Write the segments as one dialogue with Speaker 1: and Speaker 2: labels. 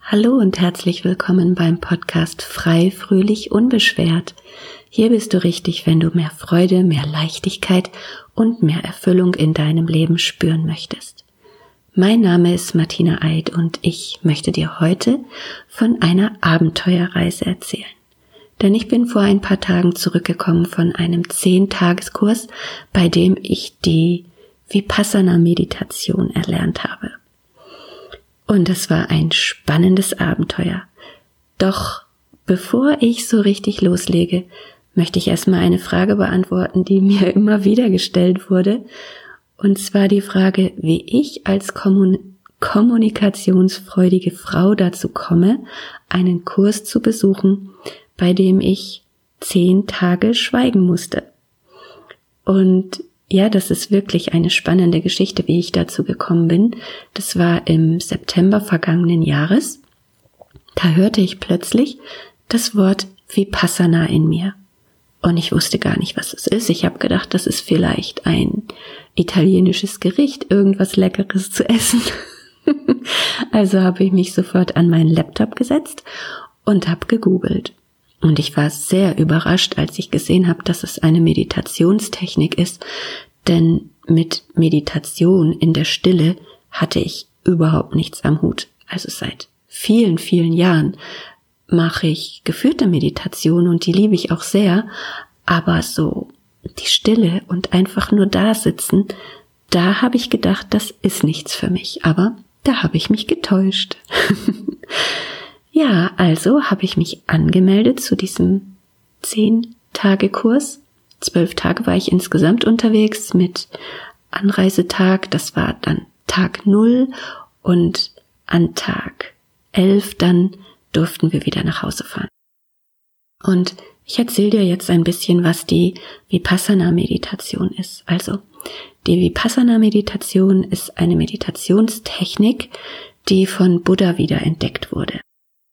Speaker 1: Hallo und herzlich willkommen beim Podcast Frei, Fröhlich, Unbeschwert. Hier bist du richtig, wenn du mehr Freude, mehr Leichtigkeit und mehr Erfüllung in deinem Leben spüren möchtest. Mein Name ist Martina Eid und ich möchte dir heute von einer Abenteuerreise erzählen. Denn ich bin vor ein paar Tagen zurückgekommen von einem 10-Tageskurs, bei dem ich die Vipassana-Meditation erlernt habe. Und es war ein spannendes Abenteuer. Doch bevor ich so richtig loslege, möchte ich erstmal eine Frage beantworten, die mir immer wieder gestellt wurde. Und zwar die Frage, wie ich als kommunikationsfreudige Frau dazu komme, einen Kurs zu besuchen, bei dem ich 10 Tage schweigen musste. Und ja, das ist wirklich eine spannende Geschichte, wie ich dazu gekommen bin. Das war im September vergangenen Jahres. Da hörte ich plötzlich das Wort Vipassana in mir. Und ich wusste gar nicht, was es ist. Ich habe gedacht, das ist vielleicht ein italienisches Gericht, irgendwas Leckeres zu essen. Also habe ich mich sofort an meinen Laptop gesetzt und habe gegoogelt. Und ich war sehr überrascht, als ich gesehen habe, dass es eine Meditationstechnik ist, denn mit Meditation in der Stille hatte ich überhaupt nichts am Hut. Also seit vielen, vielen Jahren mache ich geführte Meditation und die liebe ich auch sehr, aber so die Stille und einfach nur da sitzen, da habe ich gedacht, das ist nichts für mich, aber da habe ich mich getäuscht. Ja, also habe ich mich angemeldet zu diesem 10-Tage-Kurs. 12 Tage war ich insgesamt unterwegs mit Anreisetag. Das war dann Tag 0 und an Tag 11 dann durften wir wieder nach Hause fahren. Und ich erzähle dir jetzt ein bisschen, was die Vipassana-Meditation ist. Also, die Vipassana-Meditation ist eine Meditationstechnik, die von Buddha wiederentdeckt wurde.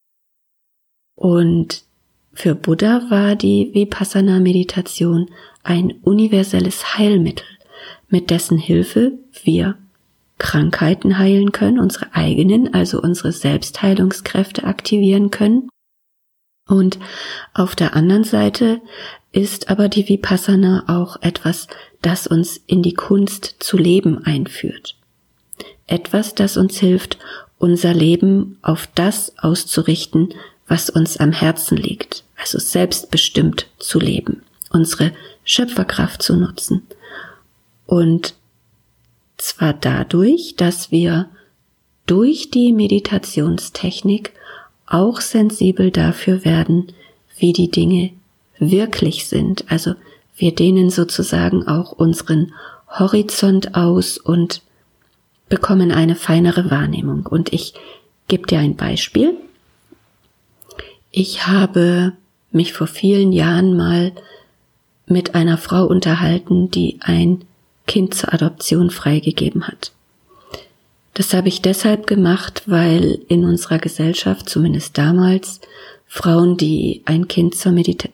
Speaker 1: Und für Buddha war die Vipassana-Meditation ein universelles Heilmittel, mit dessen Hilfe wir Krankheiten heilen können, unsere eigenen, also unsere Selbstheilungskräfte aktivieren können. Und auf der anderen Seite ist aber die Vipassana auch etwas, das uns in die Kunst zu leben einführt. Etwas, das uns hilft, unser Leben auf das auszurichten, was uns am Herzen liegt, also selbstbestimmt zu leben, unsere Schöpferkraft zu nutzen. Und zwar dadurch, dass wir durch die Meditationstechnik auch sensibel dafür werden, wie die Dinge wirklich sind. Also wir dehnen sozusagen auch unseren Horizont aus und bekommen eine feinere Wahrnehmung. Und ich gebe dir ein Beispiel. Ich habe mich vor vielen Jahren mal mit einer Frau unterhalten, die ein Kind zur Adoption freigegeben hat. Das habe ich deshalb gemacht, weil in unserer Gesellschaft, zumindest damals, Frauen, die ein Kind zur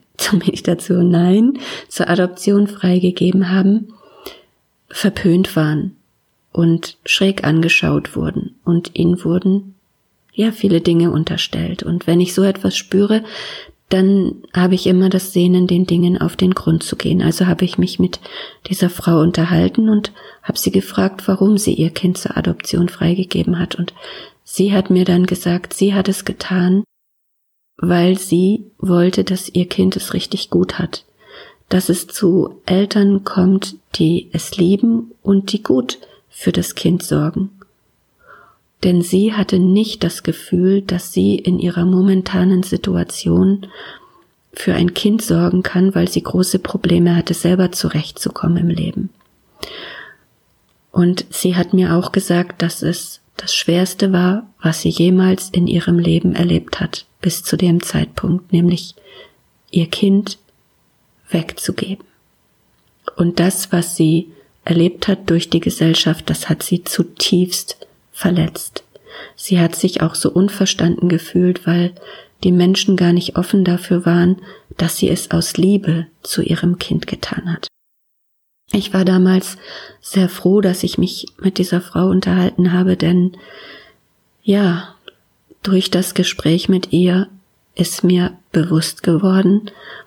Speaker 1: Adoption freigegeben haben, verpönt waren und schräg angeschaut wurden und ihnen wurden viele Dinge unterstellt. Und wenn ich so etwas spüre, dann habe ich immer das Sehnen, den Dingen auf den Grund zu gehen. Also habe ich mich mit dieser Frau unterhalten und habe sie gefragt, warum sie ihr Kind zur Adoption freigegeben hat. Und sie hat mir dann gesagt, sie hat es getan, weil sie wollte, dass ihr Kind es richtig gut hat. Dass es zu Eltern kommt, die es lieben und die gut für das Kind sorgen. Denn sie hatte nicht das Gefühl, dass sie in ihrer momentanen Situation für ein Kind sorgen kann, weil sie große Probleme hatte, selber zurechtzukommen im Leben. Und sie hat mir auch gesagt, dass es das Schwerste war, was sie jemals in ihrem Leben erlebt hat, bis zu dem Zeitpunkt, nämlich ihr Kind wegzugeben. Und das, was sie erlebt hat durch die Gesellschaft, das hat sie zutiefst verletzt. Sie hat sich auch so unverstanden gefühlt, weil die Menschen gar nicht offen dafür waren, dass sie es aus Liebe zu ihrem Kind getan hat. Ich war damals sehr froh, dass ich mich mit dieser Frau unterhalten habe, denn durch das Gespräch mit ihr ist mir bewusst geworden,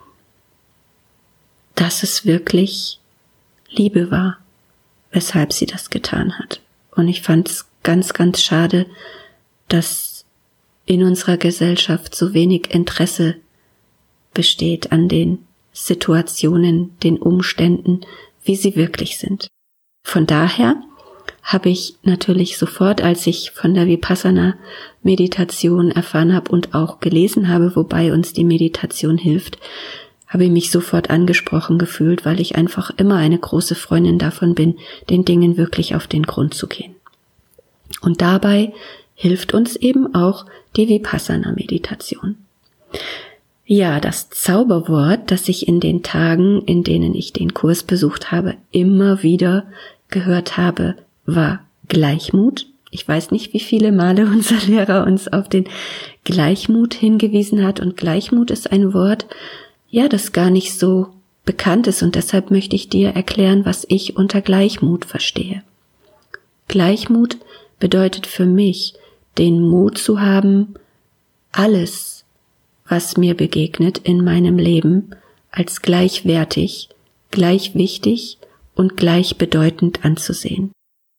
Speaker 1: dass es wirklich Liebe war, weshalb sie das getan hat. Und ich fand es ganz, ganz schade, dass in unserer Gesellschaft so wenig Interesse besteht an den Situationen, den Umständen, wie sie wirklich sind. Von daher habe ich natürlich sofort, als ich von der Vipassana-Meditation erfahren habe und auch gelesen habe, wobei uns die Meditation hilft, habe ich mich sofort angesprochen gefühlt, weil ich einfach immer eine große Freundin davon bin, den Dingen wirklich auf den Grund zu gehen. Und dabei hilft uns eben auch die Vipassana-Meditation. Ja, das Zauberwort, das ich in den Tagen, in denen ich den Kurs besucht habe, immer wieder gehört habe, war Gleichmut. Ich weiß nicht, wie viele Male unser Lehrer uns auf den Gleichmut hingewiesen hat. Und Gleichmut ist ein Wort, ja, das gar nicht so bekannt ist. Und deshalb möchte ich dir erklären, was ich unter Gleichmut verstehe. Gleichmut bedeutet für mich, den Mut zu haben, alles, was mir begegnet in meinem Leben, als gleichwertig, gleich wichtig und gleichbedeutend anzusehen.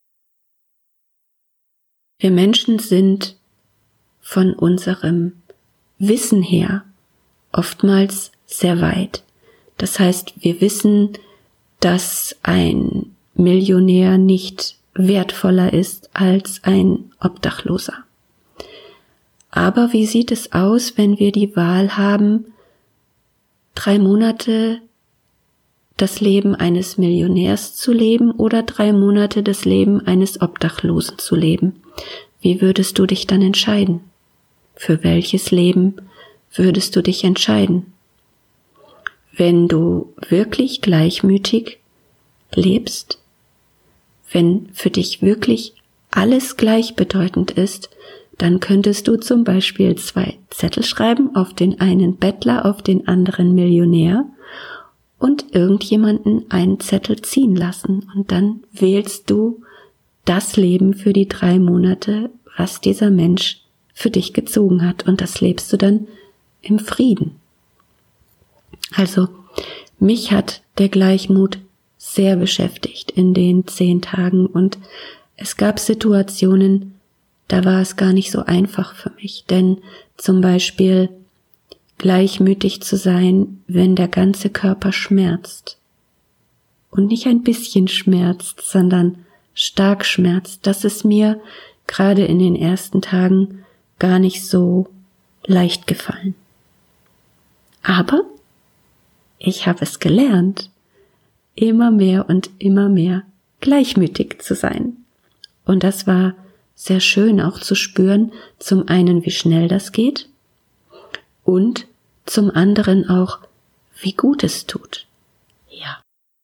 Speaker 1: Wir Menschen sind von unserem Wissen her oftmals sehr weit. Das heißt, wir wissen, dass ein Millionär nicht wertvoller ist als ein Obdachloser. Aber wie sieht es aus, wenn wir die Wahl haben, 3 Monate das Leben eines Millionärs zu leben oder 3 Monate das Leben eines Obdachlosen zu leben? Wie würdest du dich dann entscheiden? Für welches Leben würdest du dich entscheiden? Wenn du wirklich gleichmütig lebst, wenn für dich wirklich alles gleichbedeutend ist, dann könntest du zum Beispiel 2 Zettel schreiben, auf den einen Bettler, auf den anderen Millionär und irgendjemanden einen Zettel ziehen lassen. Und dann wählst du das Leben für die 3 Monate, was dieser Mensch für dich gezogen hat. Und das lebst du dann im Frieden. Also, mich hat der Gleichmut sehr beschäftigt in den 10 Tagen und es gab Situationen, da war es gar nicht so einfach für mich, denn zum Beispiel gleichmütig zu sein, wenn der ganze Körper schmerzt und nicht ein bisschen schmerzt, sondern stark schmerzt, das ist mir gerade in den ersten Tagen gar nicht so leicht gefallen. Aber ich habe es gelernt, immer mehr und immer mehr gleichmütig zu sein. Und das war sehr schön auch zu spüren, zum einen, wie schnell das geht und zum anderen auch, wie gut es tut. Ja.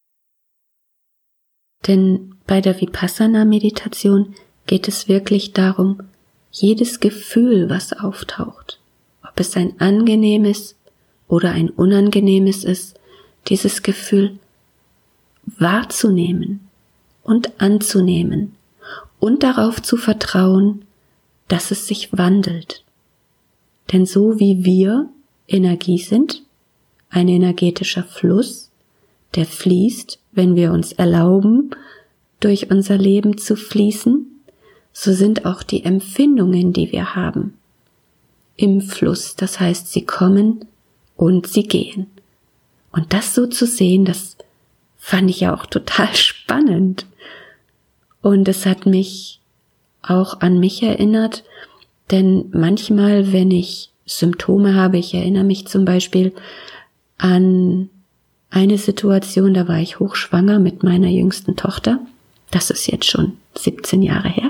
Speaker 1: Denn bei der Vipassana-Meditation geht es wirklich darum, jedes Gefühl, was auftaucht, ob es ein angenehmes oder ein unangenehmes ist, dieses Gefühl wahrzunehmen und anzunehmen und darauf zu vertrauen, dass es sich wandelt. Denn so wie wir Energie sind, ein energetischer Fluss, der fließt, wenn wir uns erlauben, durch unser Leben zu fließen, so sind auch die Empfindungen, die wir haben, im Fluss. Das heißt, sie kommen und sie gehen. Und das so zu sehen, das fand ich ja auch total spannend. Und es hat mich auch an mich erinnert, denn manchmal, wenn ich Symptome habe, ich erinnere mich zum Beispiel an eine Situation, da war ich hochschwanger mit meiner jüngsten Tochter. Das ist jetzt schon 17 Jahre her.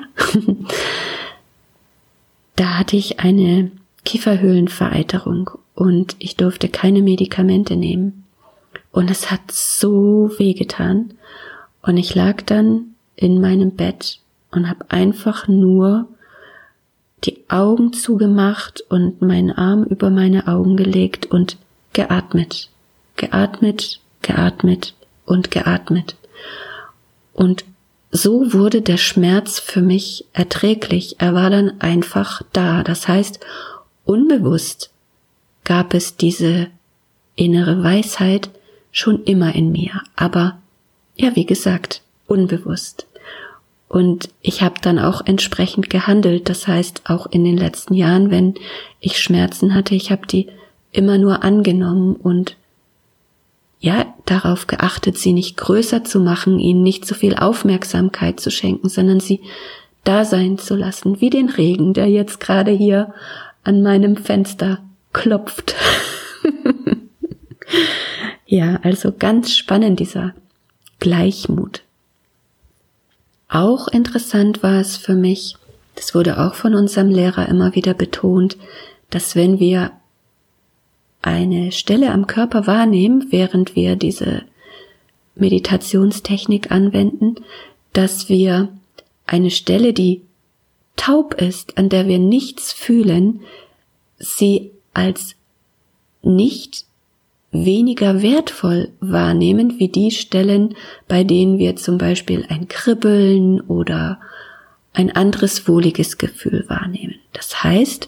Speaker 1: Da hatte ich eine Kieferhöhlenvereiterung und ich durfte keine Medikamente nehmen. Und es hat so wehgetan. Und ich lag dann in meinem Bett und habe einfach nur die Augen zugemacht und meinen Arm über meine Augen gelegt und geatmet. Geatmet, geatmet und geatmet. Und so wurde der Schmerz für mich erträglich. Er war dann einfach da. Das heißt, unbewusst gab es diese innere Weisheit schon immer in mir. Aber ja, wie gesagt, unbewusst. Und ich habe dann auch entsprechend gehandelt. Das heißt, auch in den letzten Jahren, wenn ich Schmerzen hatte, ich habe die immer nur angenommen und ja, darauf geachtet, sie nicht größer zu machen, ihnen nicht so viel Aufmerksamkeit zu schenken, sondern sie da sein zu lassen, wie den Regen, der jetzt gerade hier an meinem Fenster klopft. Ja, also ganz spannend, dieser Gleichmut. Auch interessant war es für mich, das wurde auch von unserem Lehrer immer wieder betont, dass wenn wir eine Stelle am Körper wahrnehmen, während wir diese Meditationstechnik anwenden, dass wir eine Stelle, die taub ist, an der wir nichts fühlen, sie als nicht weniger wertvoll wahrnehmen, wie die Stellen, bei denen wir zum Beispiel ein Kribbeln oder ein anderes wohliges Gefühl wahrnehmen. Das heißt,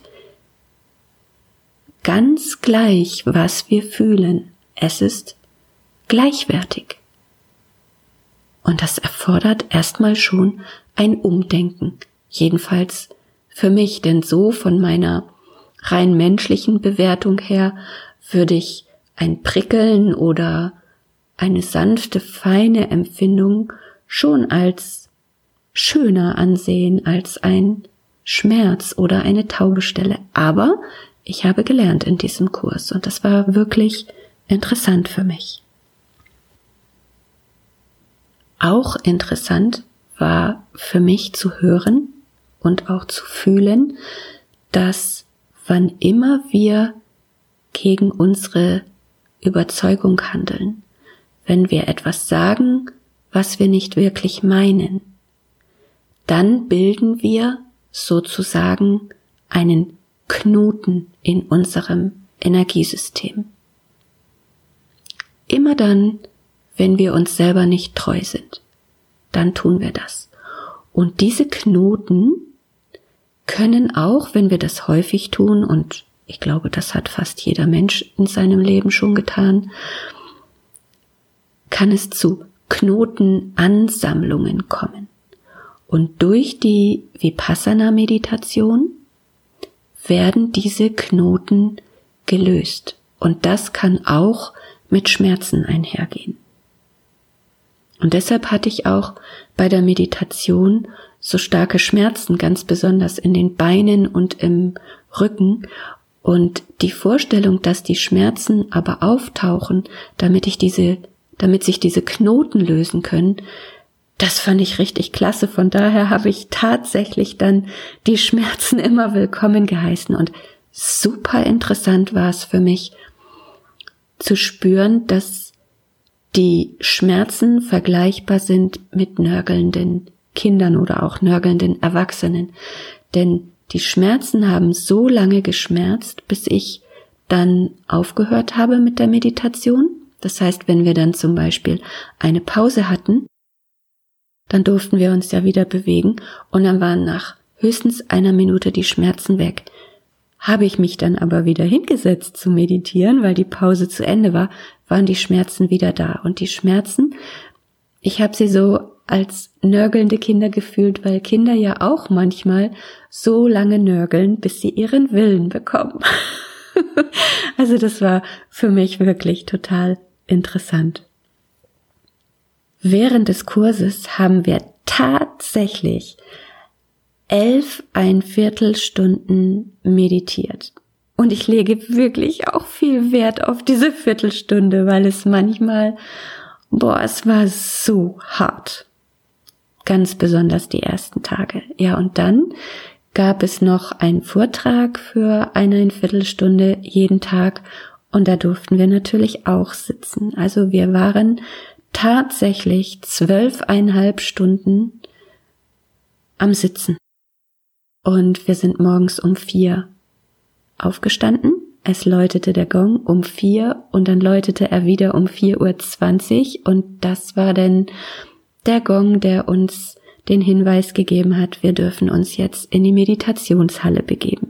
Speaker 1: ganz gleich, was wir fühlen, es ist gleichwertig. Und das erfordert erstmal schon ein Umdenken. Jedenfalls für mich, denn so von meiner rein menschlichen Bewertung her würde ich ein Prickeln oder eine sanfte, feine Empfindung schon als schöner ansehen als ein Schmerz oder eine taube Stelle. Aber ich habe gelernt in diesem Kurs und das war wirklich interessant für mich. Auch interessant war für mich zu hören und auch zu fühlen, dass wann immer wir gegen unsere Überzeugung handeln, wenn wir etwas sagen, was wir nicht wirklich meinen, dann bilden wir sozusagen einen Knoten in unserem Energiesystem. Immer dann, wenn wir uns selber nicht treu sind, dann tun wir das. Und diese Knoten können auch, wenn wir das häufig tun, und ich glaube, das hat fast jeder Mensch in seinem Leben schon getan, kann es zu Knotenansammlungen kommen. Und durch die Vipassana-Meditation werden diese Knoten gelöst. Und das kann auch mit Schmerzen einhergehen. Und deshalb hatte ich auch bei der Meditation so starke Schmerzen, ganz besonders in den Beinen und im Rücken. Und die Vorstellung, dass die Schmerzen aber auftauchen, damit sich diese Knoten lösen können, das fand ich richtig klasse. Von daher habe ich tatsächlich dann die Schmerzen immer willkommen geheißen. Und super interessant war es für mich zu spüren, dass die Schmerzen vergleichbar sind mit nörgelnden Kindern oder auch nörgelnden Erwachsenen. Denn die Schmerzen haben so lange geschmerzt, bis ich dann aufgehört habe mit der Meditation. Das heißt, wenn wir dann zum Beispiel eine Pause hatten, dann durften wir uns ja wieder bewegen und dann waren nach höchstens einer Minute die Schmerzen weg. Habe ich mich dann aber wieder hingesetzt zu meditieren, weil die Pause zu Ende war, waren die Schmerzen wieder da. Und die Schmerzen, ich habe sie so als nörgelnde Kinder gefühlt, weil Kinder ja auch manchmal so lange nörgeln, bis sie ihren Willen bekommen. Also das war für mich wirklich total interessant. Während des Kurses haben wir tatsächlich 11,25 Stunden meditiert. Und ich lege wirklich auch viel Wert auf diese Viertelstunde, weil es manchmal, es war so hart. Ganz besonders die ersten Tage. Ja, und dann gab es noch einen Vortrag für 1,25 Stunde jeden Tag und da durften wir natürlich auch sitzen. Also wir waren tatsächlich 12,5 Stunden am Sitzen. Und wir sind morgens um 4 aufgestanden. Es läutete der Gong um 4 und dann läutete er wieder um 4:20 Uhr und das war dann der Gong, der uns den Hinweis gegeben hat, wir dürfen uns jetzt in die Meditationshalle begeben.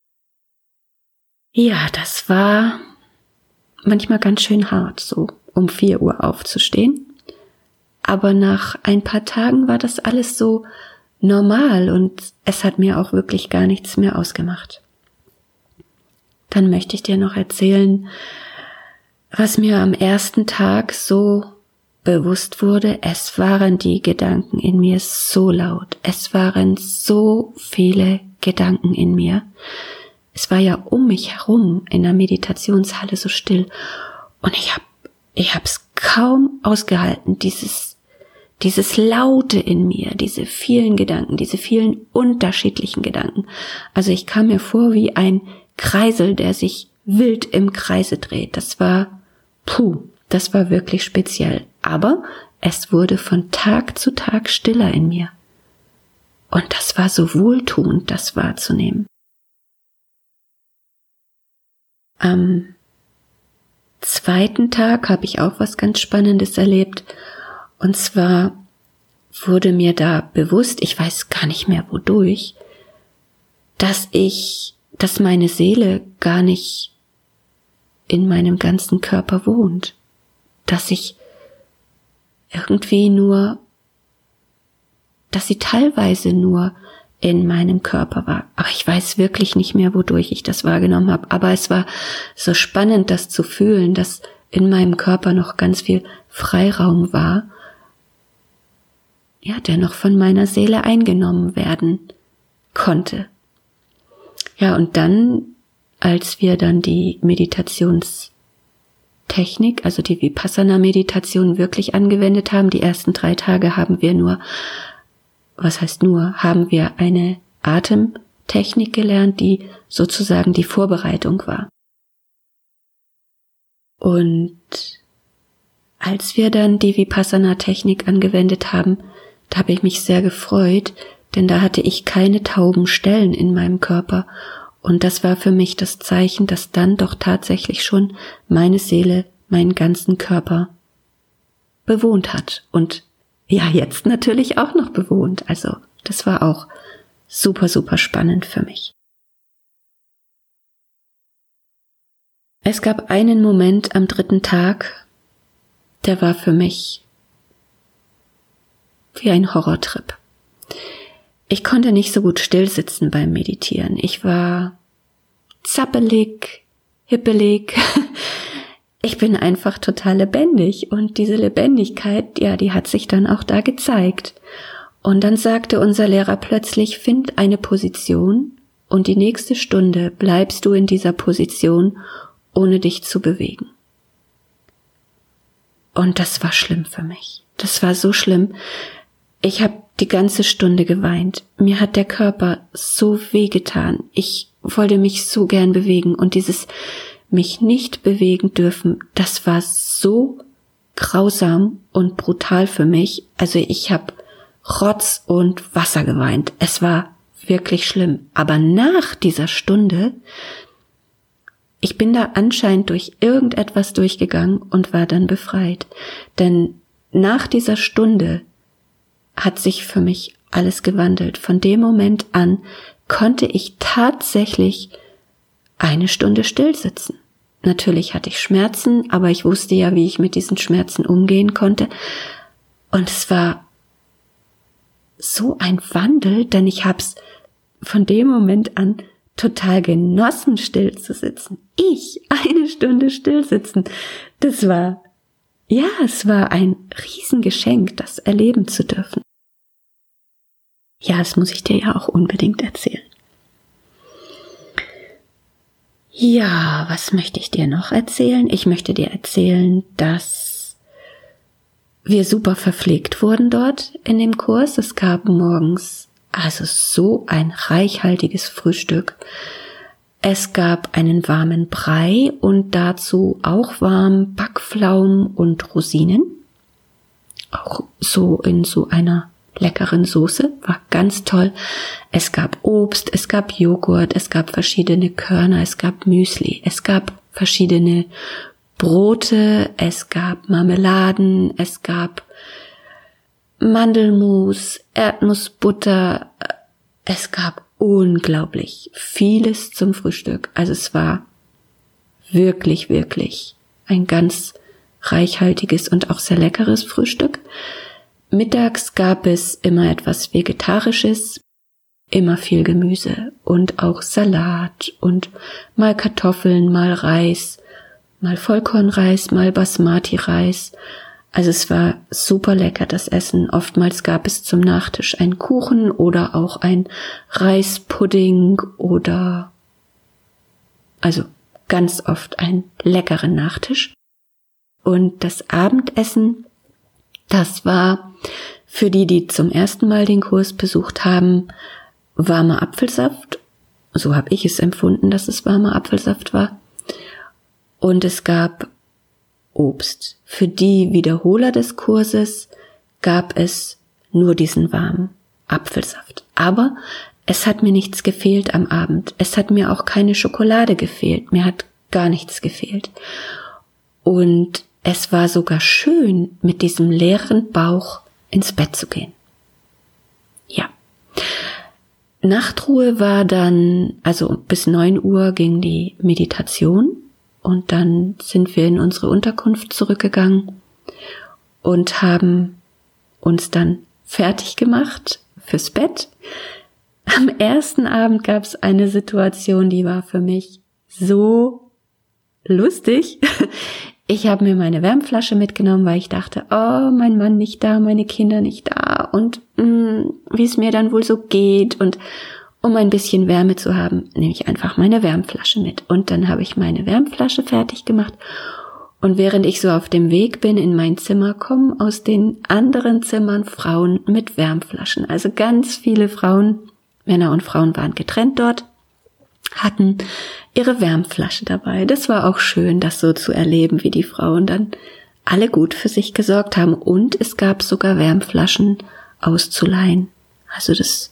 Speaker 1: Ja, das war manchmal ganz schön hart, so um 4 Uhr aufzustehen. Aber nach ein paar Tagen war das alles so normal und es hat mir auch wirklich gar nichts mehr ausgemacht. Dann möchte ich dir noch erzählen, was mir am ersten Tag so bewusst wurde. Es waren die Gedanken in mir so laut. Es waren so viele Gedanken in mir. Es war ja um mich herum in der Meditationshalle so still. Und ich hab's kaum ausgehalten, dieses Laute in mir, diese vielen Gedanken, diese vielen unterschiedlichen Gedanken. Also ich kam mir vor wie ein Kreisel, der sich wild im Kreise dreht. Das war wirklich speziell. Aber es wurde von Tag zu Tag stiller in mir. Und das war so wohltuend, das wahrzunehmen. Am zweiten Tag habe ich auch was ganz Spannendes erlebt. Und zwar wurde mir da bewusst, ich weiß gar nicht mehr wodurch, dass meine Seele gar nicht in meinem ganzen Körper wohnt. Dass ich irgendwie dass sie teilweise nur in meinem Körper war. Aber ich weiß wirklich nicht mehr, wodurch ich das wahrgenommen habe. Aber es war so spannend, das zu fühlen, dass in meinem Körper noch ganz viel Freiraum war, ja, der noch von meiner Seele eingenommen werden konnte. Ja, und dann, als wir dann die Meditationstechnik, also die Vipassana-Meditation wirklich angewendet haben, die ersten 3 Tage haben wir haben wir eine Atemtechnik gelernt, die sozusagen die Vorbereitung war. Und als wir dann die Vipassana-Technik angewendet haben, da habe ich mich sehr gefreut, denn da hatte ich keine tauben Stellen in meinem Körper. Und das war für mich das Zeichen, dass dann doch tatsächlich schon meine Seele meinen ganzen Körper bewohnt hat. Und ja, jetzt natürlich auch noch bewohnt. Also das war auch super, super spannend für mich. Es gab einen Moment am 3. Tag, der war für mich wie ein Horrortrip. Ich konnte nicht so gut stillsitzen beim Meditieren. Ich war zappelig, hippelig. Ich bin einfach total lebendig und diese Lebendigkeit, ja, die hat sich dann auch da gezeigt. Und dann sagte unser Lehrer plötzlich, find eine Position und die nächste Stunde bleibst du in dieser Position, ohne dich zu bewegen. Und das war schlimm für mich. Das war so schlimm. Ich habe die ganze Stunde geweint. Mir hat der Körper so wehgetan. Ich wollte mich so gern bewegen und dieses mich nicht bewegen dürfen, das war so grausam und brutal für mich. Also ich habe Rotz und Wasser geweint. Es war wirklich schlimm. Aber nach dieser Stunde, ich bin da anscheinend durch irgendetwas durchgegangen und war dann befreit. Denn nach dieser Stunde hat sich für mich alles gewandelt. Von dem Moment an konnte ich tatsächlich 1 Stunde still sitzen. Natürlich hatte ich Schmerzen, aber ich wusste ja, wie ich mit diesen Schmerzen umgehen konnte. Und es war so ein Wandel, denn ich hab's von dem Moment an total genossen, still zu sitzen. 1 Stunde still sitzen. Es war ein Riesengeschenk, das erleben zu dürfen. Ja, das muss ich dir ja auch unbedingt erzählen. Ja, was möchte ich dir noch erzählen? Ich möchte dir erzählen, dass wir super verpflegt wurden dort in dem Kurs. Es gab morgens also so ein reichhaltiges Frühstück. Es gab einen warmen Brei und dazu auch warm Backpflaumen und Rosinen. Auch so in so einer leckeren Soße, war ganz toll. Es gab Obst, es gab Joghurt, es gab verschiedene Körner, es gab Müsli, es gab verschiedene Brote, es gab Marmeladen, es gab Mandelmus, Erdnussbutter. Es gab unglaublich vieles zum Frühstück. Also es war wirklich, wirklich ein ganz reichhaltiges und auch sehr leckeres Frühstück. Mittags gab es immer etwas Vegetarisches, immer viel Gemüse und auch Salat und mal Kartoffeln, mal Reis, mal Vollkornreis, mal Basmati-Reis. Also es war super lecker, das Essen. Oftmals gab es zum Nachtisch einen Kuchen oder auch ein Reispudding oder also ganz oft einen leckeren Nachtisch. Und das Abendessen, das war für die zum ersten Mal den Kurs besucht haben, warmer Apfelsaft. So habe ich es empfunden, dass es warmer Apfelsaft war. Und es gab Obst. Für die Wiederholer des Kurses gab es nur diesen warmen Apfelsaft. Aber es hat mir nichts gefehlt am Abend. Es hat mir auch keine Schokolade gefehlt. Mir hat gar nichts gefehlt. Und es war sogar schön, mit diesem leeren Bauch ins Bett zu gehen. Ja. Nachtruhe war dann, also bis 9 Uhr ging die Meditation und dann sind wir in unsere Unterkunft zurückgegangen und haben uns dann fertig gemacht fürs Bett. Am ersten Abend gab es eine Situation, die war für mich so lustig. Ich habe mir meine Wärmflasche mitgenommen, weil ich dachte, oh, mein Mann nicht da, meine Kinder nicht da und wie es mir dann wohl so geht. Und um ein bisschen Wärme zu haben, nehme ich einfach meine Wärmflasche mit. Und dann habe ich meine Wärmflasche fertig gemacht. Und während ich so auf dem Weg bin in mein Zimmer, kommen aus den anderen Zimmern Frauen mit Wärmflaschen. Also ganz viele Frauen, Männer und Frauen waren getrennt dort, hatten ihre Wärmflasche dabei. Das war auch schön, das so zu erleben, wie die Frauen dann alle gut für sich gesorgt haben. Und es gab sogar Wärmflaschen auszuleihen. Also es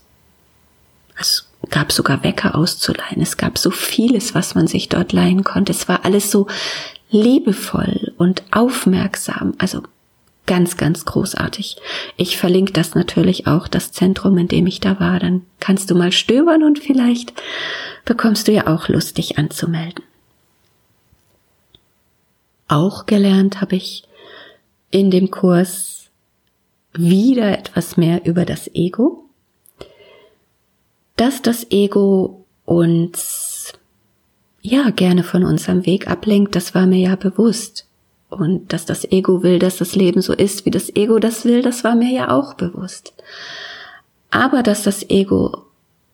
Speaker 1: gab sogar Wecker auszuleihen. Es gab so vieles, was man sich dort leihen konnte. Es war alles so liebevoll und aufmerksam. Also ganz, ganz großartig. Ich verlinke das natürlich auch, das Zentrum, in dem ich da war. Dann kannst du mal stöbern und vielleicht bekommst du ja auch Lust, dich anzumelden. Auch gelernt habe ich in dem Kurs wieder etwas mehr über das Ego. Dass das Ego uns ja gerne von unserem Weg ablenkt, das war mir ja bewusst. Und dass das Ego will, dass das Leben so ist, wie das Ego das will, das war mir ja auch bewusst. Aber dass das Ego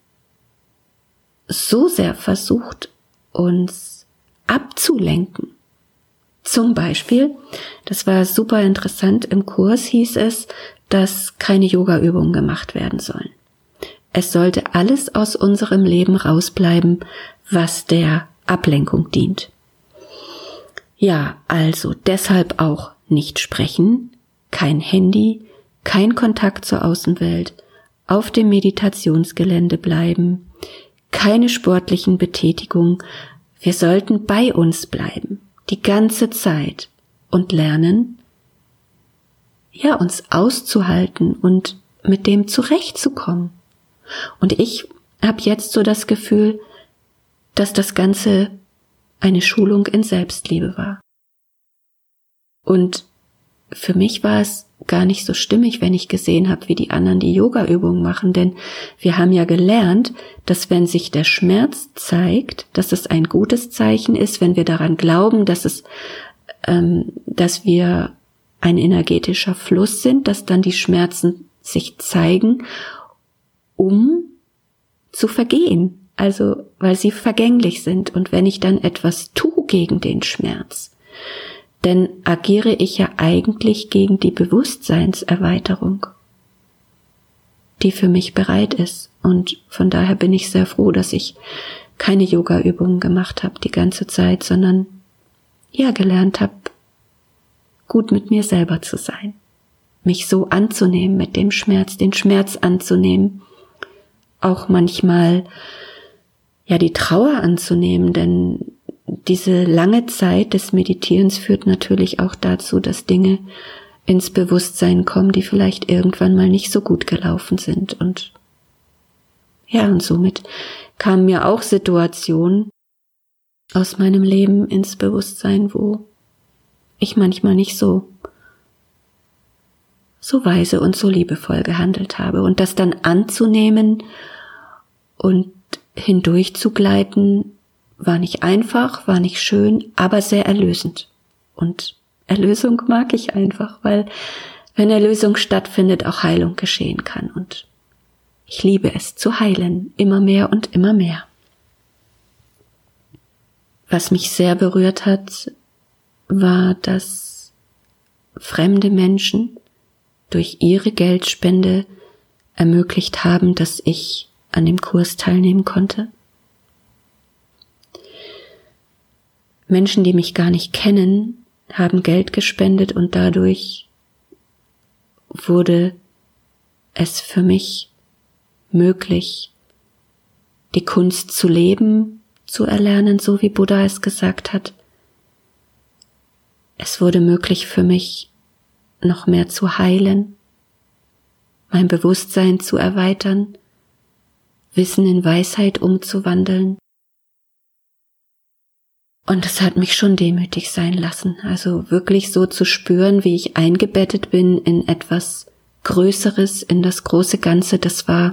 Speaker 1: so sehr versucht, uns abzulenken. Zum Beispiel, das war super interessant, im Kurs hieß es, dass keine Yoga-Übungen gemacht werden sollen. Es sollte alles aus unserem Leben rausbleiben, was der Ablenkung dient. Ja, also deshalb auch nicht sprechen, kein Handy, kein Kontakt zur Außenwelt, auf dem Meditationsgelände bleiben, keine sportlichen Betätigungen. Wir sollten bei uns bleiben, die ganze Zeit und lernen, ja, uns auszuhalten und mit dem zurechtzukommen. Und ich habe jetzt so das Gefühl, dass das Ganze eine Schulung in Selbstliebe war. Und für mich war es gar nicht so stimmig, wenn ich gesehen habe, wie die anderen die Yoga-Übungen machen, denn wir haben ja gelernt, dass wenn sich der Schmerz zeigt, dass es ein gutes Zeichen ist, wenn wir daran glauben, dass wir ein energetischer Fluss sind, dass dann die Schmerzen sich zeigen, um zu vergehen, also weil sie vergänglich sind. Und wenn ich dann etwas tue gegen den Schmerz, dann agiere ich ja eigentlich gegen die Bewusstseinserweiterung, die für mich bereit ist. Und von daher bin ich sehr froh, dass ich keine Yoga-Übungen gemacht habe die ganze Zeit, sondern ja gelernt habe, gut mit mir selber zu sein, mich so anzunehmen mit dem Schmerz, den Schmerz anzunehmen, auch manchmal ja die Trauer anzunehmen, denn diese lange Zeit des Meditierens führt natürlich auch dazu, dass Dinge ins Bewusstsein kommen, die vielleicht irgendwann mal nicht so gut gelaufen sind. Und somit kamen mir auch Situationen aus meinem Leben ins Bewusstsein, wo ich manchmal nicht so weise und so liebevoll gehandelt habe. Und das dann anzunehmen und hindurchzugleiten, war nicht einfach, war nicht schön, aber sehr erlösend. Und Erlösung mag ich einfach, weil wenn Erlösung stattfindet, auch Heilung geschehen kann. Und ich liebe es zu heilen, immer mehr und immer mehr. Was mich sehr berührt hat, war, dass fremde Menschen durch ihre Geldspende ermöglicht haben, dass ich an dem Kurs teilnehmen konnte. Menschen, die mich gar nicht kennen, haben Geld gespendet und dadurch wurde es für mich möglich, die Kunst zu leben, zu erlernen, so wie Buddha es gesagt hat. Es wurde möglich für mich, noch mehr zu heilen, mein Bewusstsein zu erweitern, Wissen in Weisheit umzuwandeln. Und es hat mich schon demütig sein lassen, also wirklich so zu spüren, wie ich eingebettet bin in etwas Größeres, in das große Ganze, das war,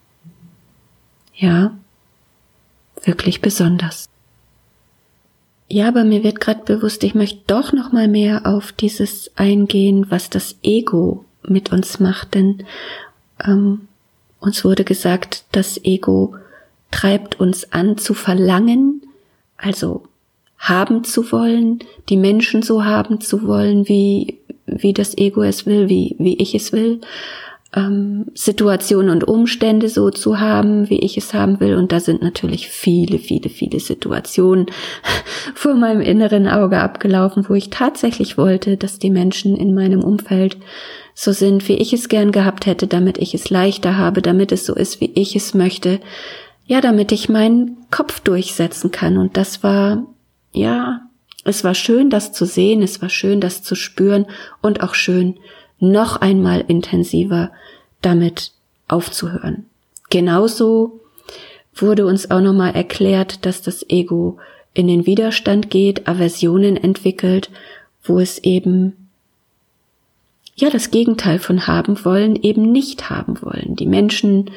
Speaker 1: wirklich besonders. Ja, aber mir wird gerade bewusst, ich möchte doch noch mal mehr auf dieses eingehen, was das Ego mit uns macht, denn uns wurde gesagt, das Ego treibt uns an zu verlangen, also haben zu wollen, die Menschen so haben zu wollen, wie das Ego es will, wie ich es will, Situationen und Umstände so zu haben, wie ich es haben will. Und da sind natürlich viele, viele, viele Situationen vor meinem inneren Auge abgelaufen, wo ich tatsächlich wollte, dass die Menschen in meinem Umfeld so sind, wie ich es gern gehabt hätte, damit ich es leichter habe, damit es so ist, wie ich es möchte. Ja, damit ich meinen Kopf durchsetzen kann. Und das war, es war schön, das zu sehen, es war schön, das zu spüren und auch schön, noch einmal intensiver damit aufzuhören. Genauso wurde uns auch nochmal erklärt, dass das Ego in den Widerstand geht, Aversionen entwickelt, wo es eben das Gegenteil von haben wollen, eben nicht haben wollen. Die Menschen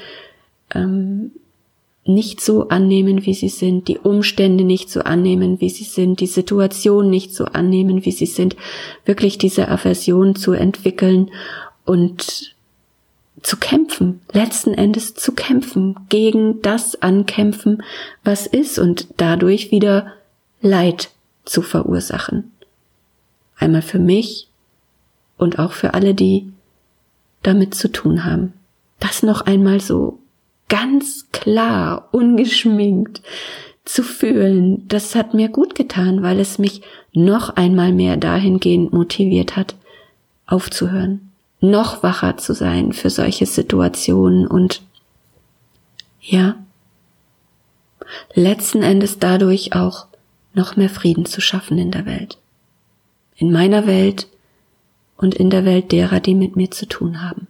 Speaker 1: nicht so annehmen, wie sie sind, die Umstände nicht so annehmen, wie sie sind, die Situation nicht so annehmen, wie sie sind, wirklich diese Aversion zu entwickeln und zu kämpfen, letzten Endes zu kämpfen, gegen das ankämpfen, was ist und dadurch wieder Leid zu verursachen. Einmal für mich und auch für alle, die damit zu tun haben. Das noch einmal so ganz klar, ungeschminkt zu fühlen, das hat mir gut getan, weil es mich noch einmal mehr dahingehend motiviert hat, aufzuhören, noch wacher zu sein für solche Situationen und letzten Endes dadurch auch noch mehr Frieden zu schaffen in der Welt. In meiner Welt und in der Welt derer, die mit mir zu tun haben.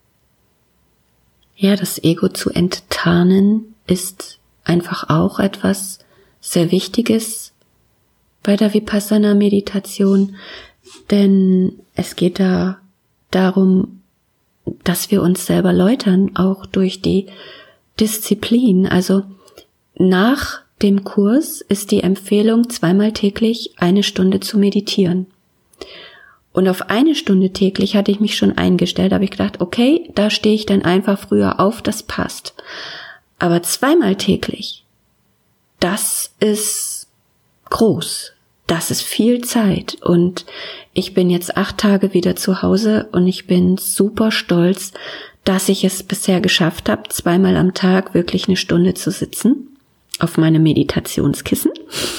Speaker 1: Ja, das Ego zu enttarnen ist einfach auch etwas sehr Wichtiges bei der Vipassana-Meditation, denn es geht da darum, dass wir uns selber läutern, auch durch die Disziplin. Also nach dem Kurs ist die Empfehlung, 2-mal täglich 1 Stunde zu meditieren. Und auf 1 Stunde täglich hatte ich mich schon eingestellt, habe ich gedacht, okay, da stehe ich dann einfach früher auf, das passt. Aber 2-mal täglich, das ist groß, das ist viel Zeit. Und ich bin jetzt 8 Tage wieder zu Hause und ich bin super stolz, dass ich es bisher geschafft habe, 2-mal am Tag wirklich 1 Stunde zu sitzen auf meinem Meditationskissen.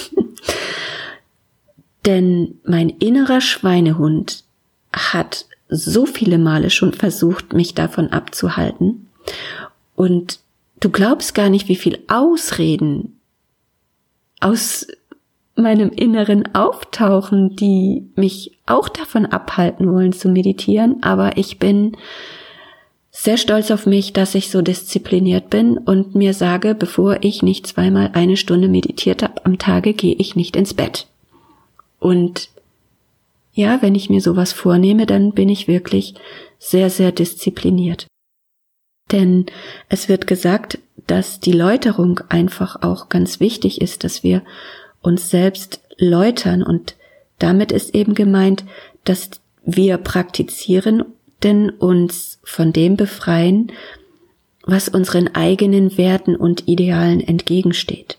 Speaker 1: Denn mein innerer Schweinehund hat so viele Male schon versucht, mich davon abzuhalten. Und du glaubst gar nicht, wie viel Ausreden aus meinem Inneren auftauchen, die mich auch davon abhalten wollen zu meditieren, aber ich bin sehr stolz auf mich, dass ich so diszipliniert bin und mir sage, bevor ich nicht 2-mal 1 Stunde meditiert habe am Tage, gehe ich nicht ins Bett. Und ja, wenn ich mir sowas vornehme, dann bin ich wirklich sehr, sehr diszipliniert. Denn es wird gesagt, dass die Läuterung einfach auch ganz wichtig ist, dass wir uns selbst läutern, und damit ist eben gemeint, dass wir praktizieren, denn uns von dem befreien, was unseren eigenen Werten und Idealen entgegensteht.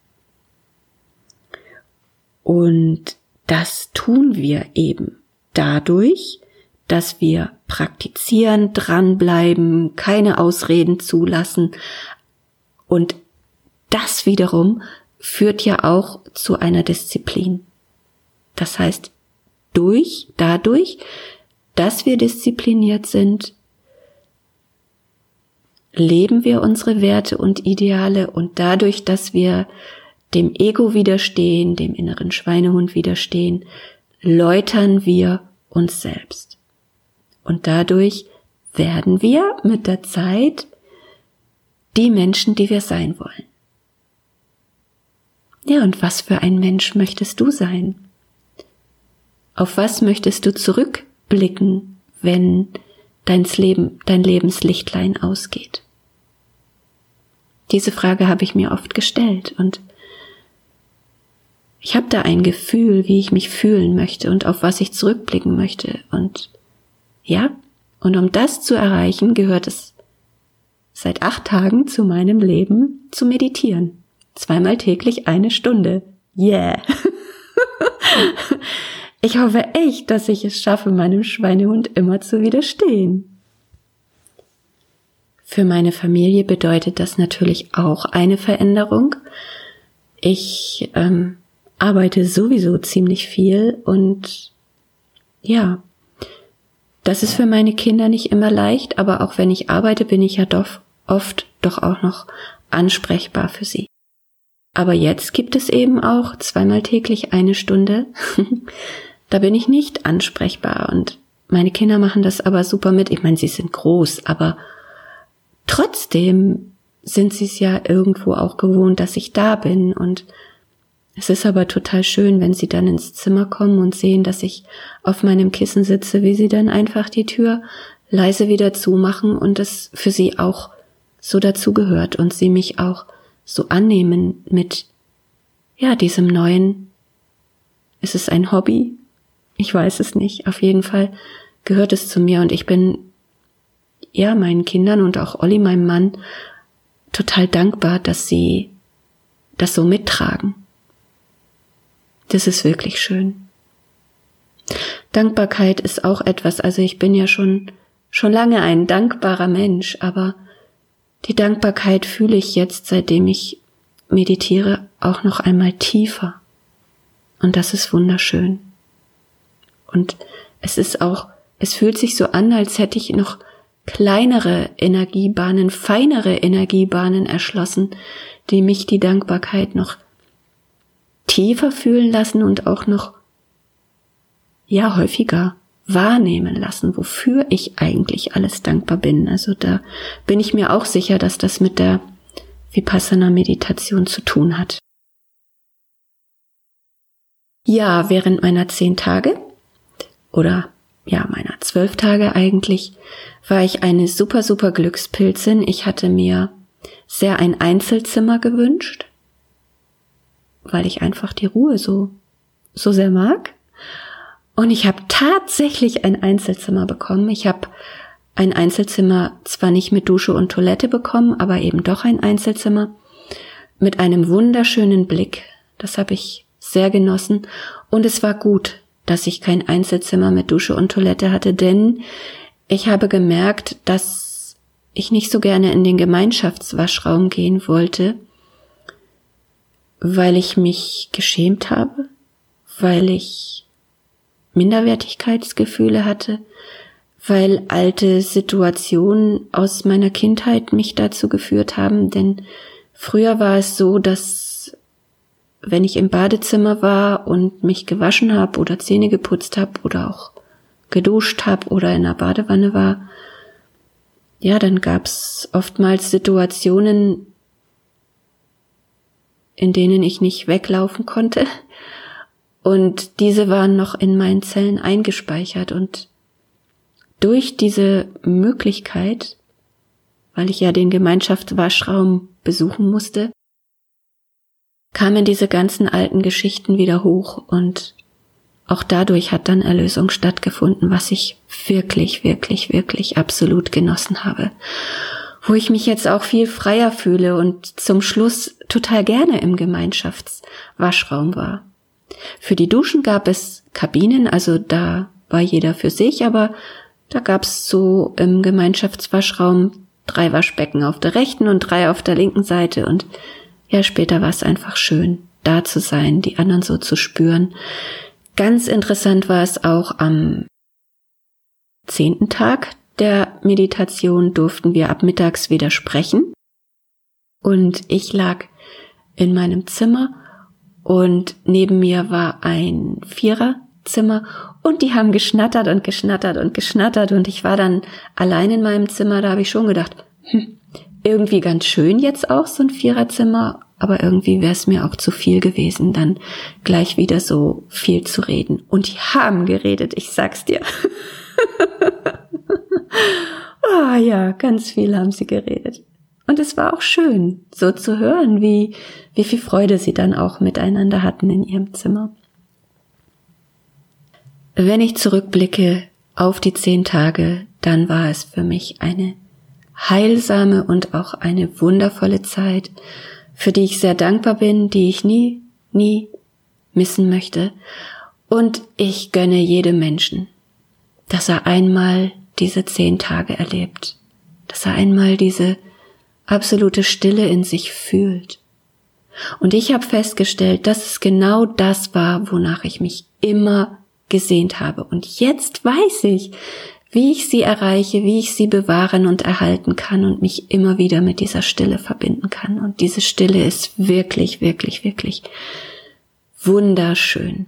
Speaker 1: Und das tun wir eben dadurch, dass wir praktizieren, dranbleiben, keine Ausreden zulassen. Und das wiederum führt ja auch zu einer Disziplin. Das heißt, dadurch, dass wir diszipliniert sind, leben wir unsere Werte und Ideale, und dadurch, dass wir dem Ego widerstehen, dem inneren Schweinehund widerstehen, läutern wir uns selbst. Und dadurch werden wir mit der Zeit die Menschen, die wir sein wollen. Ja, und was für ein Mensch möchtest du sein? Auf was möchtest du zurückblicken, wenn dein Lebenslichtlein ausgeht? Diese Frage habe ich mir oft gestellt, und ich habe da ein Gefühl, wie ich mich fühlen möchte und auf was ich zurückblicken möchte. Und ja, und um das zu erreichen, gehört es seit 8 Tagen zu meinem Leben zu meditieren. 2-mal täglich 1 Stunde. Yeah! Ich hoffe echt, dass ich es schaffe, meinem Schweinehund immer zu widerstehen. Für meine Familie bedeutet das natürlich auch eine Veränderung. Ich arbeite sowieso ziemlich viel, und ja, das ist für meine Kinder nicht immer leicht, aber auch wenn ich arbeite, bin ich ja doch oft auch noch ansprechbar für sie. Aber jetzt gibt es eben auch 2-mal täglich 1 Stunde. Da bin ich nicht ansprechbar, und meine Kinder machen das aber super mit. Ich meine, sie sind groß, aber trotzdem sind sie es ja irgendwo auch gewohnt, dass ich da bin. Und es ist aber total schön, wenn sie dann ins Zimmer kommen und sehen, dass ich auf meinem Kissen sitze, wie sie dann einfach die Tür leise wieder zumachen und es für sie auch so dazugehört und sie mich auch so annehmen mit, ja, diesem neuen, ist es ein Hobby? Ich weiß es nicht. Auf jeden Fall gehört es zu mir, und ich bin, ja, meinen Kindern und auch Olli, meinem Mann, total dankbar, dass sie das so mittragen. Das ist wirklich schön. Dankbarkeit ist auch etwas, also ich bin ja schon lange ein dankbarer Mensch, aber die Dankbarkeit fühle ich jetzt, seitdem ich meditiere, auch noch einmal tiefer. Und das ist wunderschön. Und es fühlt sich so an, als hätte ich noch kleinere Energiebahnen, feinere Energiebahnen erschlossen, die mich die Dankbarkeit noch tiefer fühlen lassen und auch noch, ja, häufiger wahrnehmen lassen, wofür ich eigentlich alles dankbar bin. Also da bin ich mir auch sicher, dass das mit der Vipassana-Meditation zu tun hat. Ja, während meiner 10 Tage oder ja, meiner 12 Tage eigentlich, war ich eine super, super Glückspilzin. Ich hatte mir sehr ein Einzelzimmer gewünscht, weil ich einfach die Ruhe so sehr mag. Und ich habe tatsächlich ein Einzelzimmer bekommen. Ich habe ein Einzelzimmer zwar nicht mit Dusche und Toilette bekommen, aber eben doch ein Einzelzimmer mit einem wunderschönen Blick. Das habe ich sehr genossen. Und es war gut, dass ich kein Einzelzimmer mit Dusche und Toilette hatte, denn ich habe gemerkt, dass ich nicht so gerne in den Gemeinschaftswaschraum gehen wollte, weil ich mich geschämt habe, weil ich Minderwertigkeitsgefühle hatte, weil alte Situationen aus meiner Kindheit mich dazu geführt haben, denn früher war es so, dass wenn ich im Badezimmer war und mich gewaschen habe oder Zähne geputzt habe oder auch geduscht habe oder in der Badewanne war, ja, dann gab's oftmals Situationen, in denen ich nicht weglaufen konnte. Und diese waren noch in meinen Zellen eingespeichert. Und durch diese Möglichkeit, weil ich ja den Gemeinschaftswaschraum besuchen musste, kamen diese ganzen alten Geschichten wieder hoch. Und auch dadurch hat dann Erlösung stattgefunden, was ich wirklich, wirklich, wirklich absolut genossen habe. Wo ich mich jetzt auch viel freier fühle und zum Schluss total gerne im Gemeinschaftswaschraum war. Für die Duschen gab es Kabinen, also da war jeder für sich, aber da gab es so im Gemeinschaftswaschraum 3 Waschbecken auf der rechten und 3 auf der linken Seite. Und ja, später war es einfach schön, da zu sein, die anderen so zu spüren. Ganz interessant war es auch am 10. Tag der Meditation durften wir ab mittags wieder sprechen. Und ich lag in meinem Zimmer und neben mir war ein Viererzimmer und die haben geschnattert und geschnattert und geschnattert und ich war dann allein in meinem Zimmer, da habe ich schon gedacht, irgendwie ganz schön jetzt auch so ein Viererzimmer, aber irgendwie wäre es mir auch zu viel gewesen, dann gleich wieder so viel zu reden. Und die haben geredet, ich sag's dir. Ah ja, ganz viel haben sie geredet. Und es war auch schön, so zu hören, wie viel Freude sie dann auch miteinander hatten in ihrem Zimmer. Wenn ich zurückblicke auf die 10 Tage, dann war es für mich eine heilsame und auch eine wundervolle Zeit, für die ich sehr dankbar bin, die ich nie missen möchte. Und ich gönne jedem Menschen, dass er einmal diese 10 Tage erlebt, dass er einmal diese absolute Stille in sich fühlt. Und ich habe festgestellt, dass es genau das war, wonach ich mich immer gesehnt habe. Und jetzt weiß ich, wie ich sie erreiche, wie ich sie bewahren und erhalten kann und mich immer wieder mit dieser Stille verbinden kann. Und diese Stille ist wirklich, wirklich, wirklich wunderschön.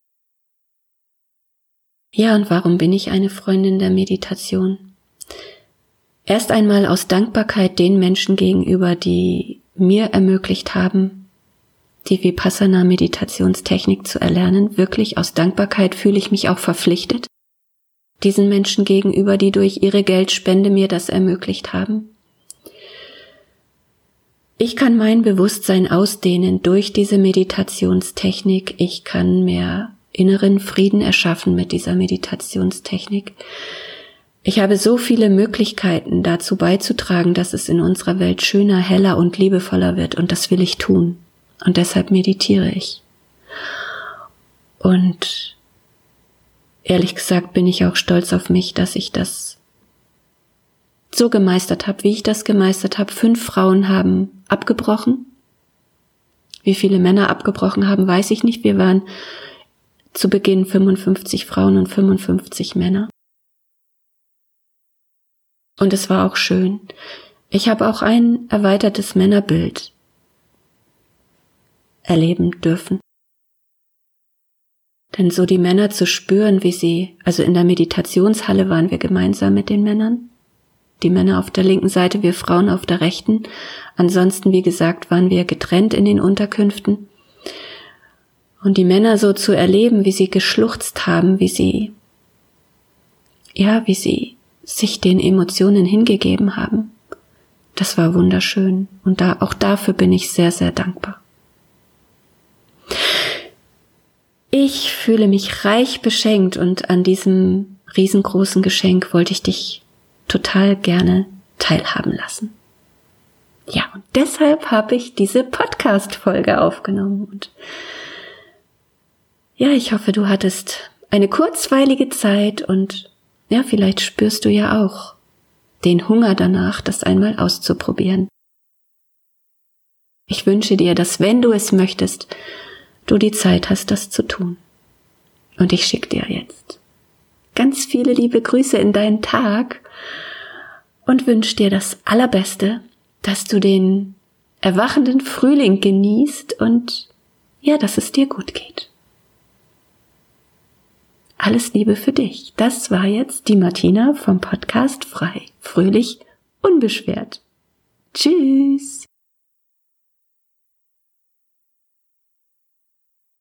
Speaker 1: Ja, und warum bin ich eine Freundin der Meditation? Erst einmal aus Dankbarkeit den Menschen gegenüber, die mir ermöglicht haben, die Vipassana-Meditationstechnik zu erlernen. Wirklich aus Dankbarkeit fühle ich mich auch verpflichtet, diesen Menschen gegenüber, die durch ihre Geldspende mir das ermöglicht haben. Ich kann mein Bewusstsein ausdehnen durch diese Meditationstechnik. Ich kann mehr inneren Frieden erschaffen mit dieser Meditationstechnik. Ich habe so viele Möglichkeiten dazu beizutragen, dass es in unserer Welt schöner, heller und liebevoller wird, und das will ich tun. Und deshalb meditiere ich. Und ehrlich gesagt bin ich auch stolz auf mich, dass ich das so gemeistert habe, wie ich das gemeistert habe. 5 Frauen haben abgebrochen. Wie viele Männer abgebrochen haben, weiß ich nicht. Wir waren zu Beginn 55 Frauen und 55 Männer. Und es war auch schön. Ich habe auch ein erweitertes Männerbild erleben dürfen. Denn so die Männer zu spüren, wie sie, also in der Meditationshalle waren wir gemeinsam mit den Männern. Die Männer auf der linken Seite, wir Frauen auf der rechten. Ansonsten, wie gesagt, waren wir getrennt in den Unterkünften. Und die Männer so zu erleben, wie sie geschluchzt haben, wie sie sich den Emotionen hingegeben haben, das war wunderschön. Und auch dafür bin ich sehr, sehr dankbar. Ich fühle mich reich beschenkt und an diesem riesengroßen Geschenk wollte ich dich total gerne teilhaben lassen. Ja, und deshalb habe ich diese Podcast-Folge aufgenommen. Und ja, ich hoffe, du hattest eine kurzweilige Zeit und ja, vielleicht spürst du ja auch den Hunger danach, das einmal auszuprobieren. Ich wünsche dir, dass, wenn du es möchtest, du die Zeit hast, das zu tun. Und ich schicke dir jetzt ganz viele liebe Grüße in deinen Tag und wünsche dir das Allerbeste, dass du den erwachenden Frühling genießt und ja, dass es dir gut geht. Alles Liebe für dich. Das war jetzt die Martina vom Podcast Frei, fröhlich, unbeschwert. Tschüss.